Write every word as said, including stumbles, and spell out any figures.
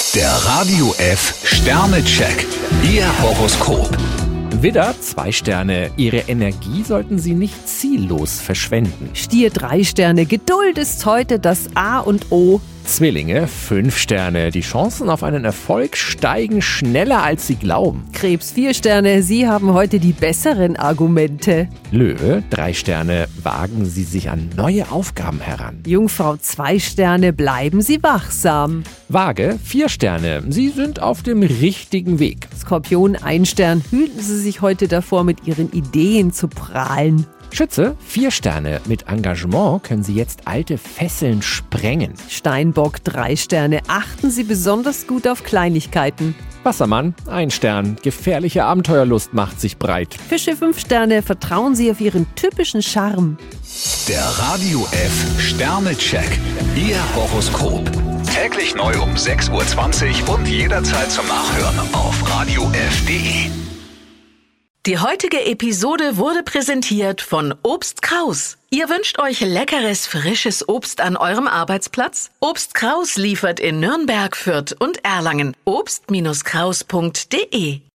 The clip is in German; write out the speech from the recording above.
Der Radio F Sternecheck. Ihr Horoskop. Widder, zwei Sterne. Ihre Energie sollten Sie nicht ziellos verschwenden. Stier, drei Sterne. Geduld ist heute das A und O. Zwillinge, fünf Sterne. Die Chancen auf einen Erfolg steigen schneller, als Sie glauben. Krebs, vier Sterne. Sie haben heute die besseren Argumente. Löwe, drei Sterne. Wagen Sie sich an neue Aufgaben heran. Jungfrau, zwei Sterne. Bleiben Sie wachsam. Waage, vier Sterne. Sie sind auf dem richtigen Weg. Skorpion, ein Stern. Hüten Sie sich heute davor, mit Ihren Ideen zu prahlen. Schütze, vier Sterne. Mit Engagement können Sie jetzt alte Fesseln sprengen. Steinbock, drei Sterne. Achten Sie besonders gut auf Kleinigkeiten. Wassermann, ein Stern. Gefährliche Abenteuerlust macht sich breit. Fische, fünf Sterne. Vertrauen Sie auf Ihren typischen Charme. Der Radio F Sternecheck. Ihr Horoskop. Täglich neu um sechs Uhr zwanzig und jederzeit zum Nachhören auf radio f punkt de. Die heutige Episode wurde präsentiert von Obst Kraus. Ihr wünscht euch leckeres, frisches Obst an eurem Arbeitsplatz? Obst Kraus liefert in Nürnberg, Fürth und Erlangen. obst Kraus punkt de